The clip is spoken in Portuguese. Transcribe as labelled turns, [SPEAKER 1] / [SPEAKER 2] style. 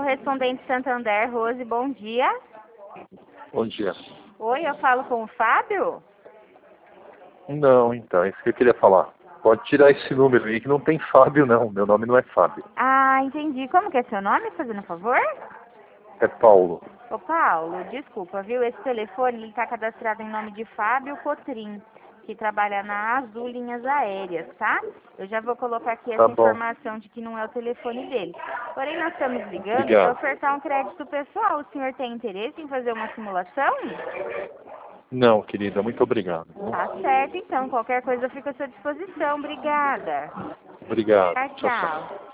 [SPEAKER 1] correspondente Santander, Rose, bom dia.
[SPEAKER 2] Bom dia.
[SPEAKER 1] Oi, eu falo com o Fábio?
[SPEAKER 2] Não, então, é isso que eu queria falar. Pode tirar esse número aí que não tem Fábio, não. Meu nome não é Fábio.
[SPEAKER 1] Ah, entendi. Como que é seu nome, fazendo um favor?
[SPEAKER 2] É Paulo.
[SPEAKER 1] Ô, Paulo, desculpa, viu? Esse telefone, ele tá cadastrado em nome de Fábio Cotrim, que trabalha na Azul Linhas Aéreas, tá? Eu já vou colocar aqui essa
[SPEAKER 2] Tá bom.
[SPEAKER 1] informação de que não é o telefone dele. Porém, nós estamos ligando para
[SPEAKER 2] Obrigado.
[SPEAKER 1] ofertar um crédito pessoal. O senhor tem interesse em fazer uma simulação?
[SPEAKER 2] Não, querida, muito obrigado.
[SPEAKER 1] Tá certo, então. Qualquer coisa fica à sua disposição. Obrigada.
[SPEAKER 2] Obrigado.
[SPEAKER 1] Tchau,
[SPEAKER 2] Tchau, tchau.
[SPEAKER 1] tchau.